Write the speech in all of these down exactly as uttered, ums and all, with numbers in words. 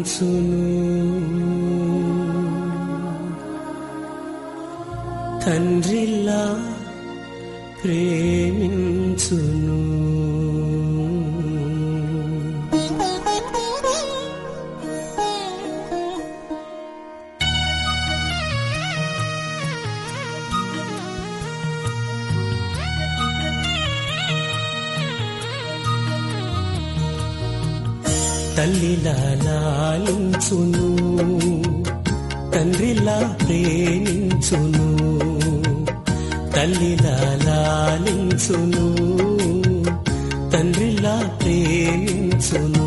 తండ్రిలా ప్రేమించును. తల్లిలా లాలించును, తండ్రిలా ప్రేమించును. తల్లిలా లాలించును, తండ్రిలా ప్రేమించును.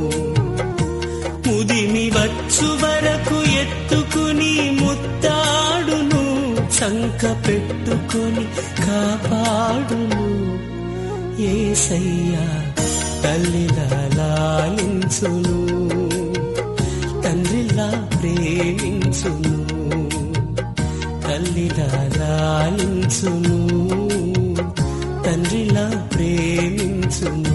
ముదిమి వచ్చు వరకు ఎత్తుకుని ముత్తాడును, సంక పెట్టుకొని కాపాడును. యేసయ్యా తల్లిలా లాలించును, తండ్రిలా ప్రేమించును. తల్లిలా లాలించును, తండ్రిలా ప్రేమించును.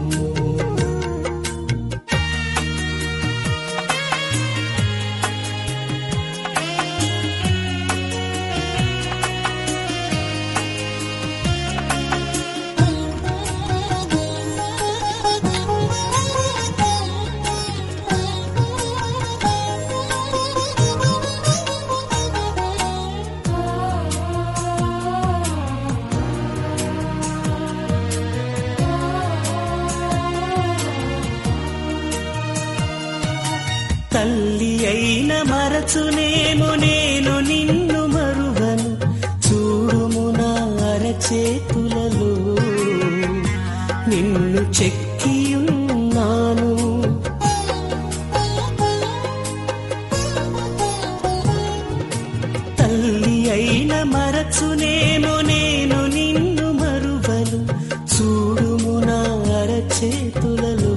తల్లి అయిన మరచునేమో నేను నిన్ను మరువను, చూడుము నా అరచేతులలో నిన్ను చెక్కియున్నాను. తల్లి అయిన మరచునేమో నేను నిన్ను మరువను, చూడుము నా అరచేతులలో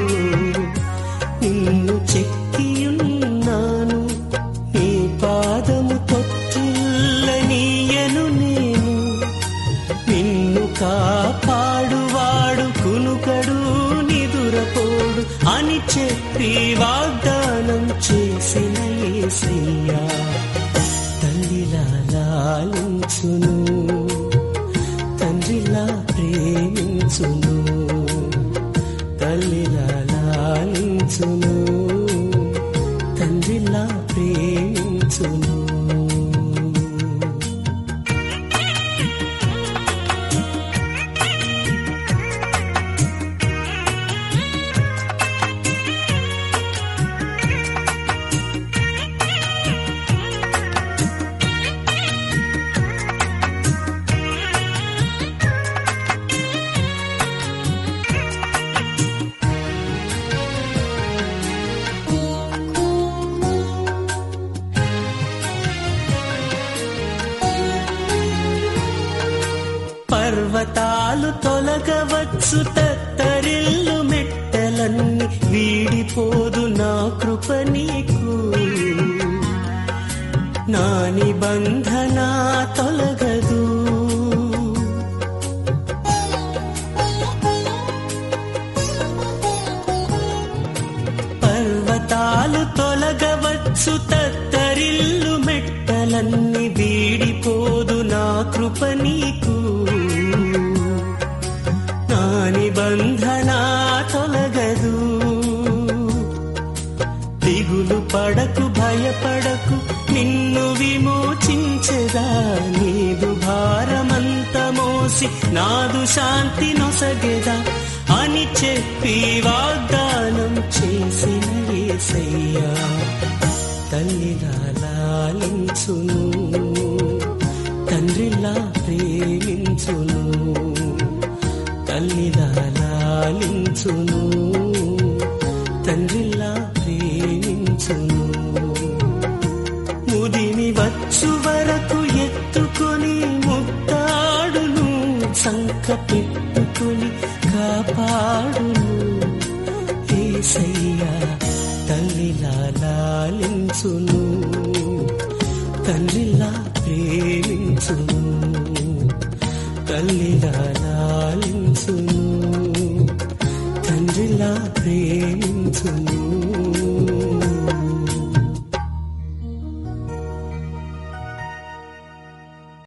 నిన్ను చెక్కియున్నాను. నీ పాదము తొట్టిల్లనీయను నేను, నిన్ను కాపాడువాడు కునుకడు నిదురపోడు అని చెప్పి వాగ్దానం చేసిన యేసయ్యా తల్లిలా లాలించును, తండ్రిలా ప్రేమించును. తల్లిలా లాలించును, తండ్రిలా ప్రేమించును. పర్వతాలు తొలగవచ్చు, తత్తరిల్లు మెట్టలన్నీ వీడిపోదు నా కృప నీకు. నా నిబంధన తొలగదు, పర్వతాలు తొలగవచ్చు, తత్తరిల్లు మెట్టలన్నీ వీడిపోదు నా కృప నీకు. నా నిబంధన తొలగదు. దిగులు పడకు, భయపడకు, నిన్ను విమోచించెదా. నీదు భారమంత మోసి నాదు శాంతి నొసగెదా అని చెప్పి వాగ్దానం చేసిన యేసయ్యా తల్లిలా లాలించును, తండ్రిలా ప్రేమించును. తల్లిలా లాలించును, తండ్రిలా ప్రేమించును. ముదిమి వచ్చు వరకు ఎత్తుకొని ముత్తాడును, సంక పెట్టుకొని కాపాడును. యేసయ్యా తల్లిలా లాలించును, తండ్రిలా ప్రేమించును. తల్లిలా లాలించును, తండ్రిలా ప్రేమించును.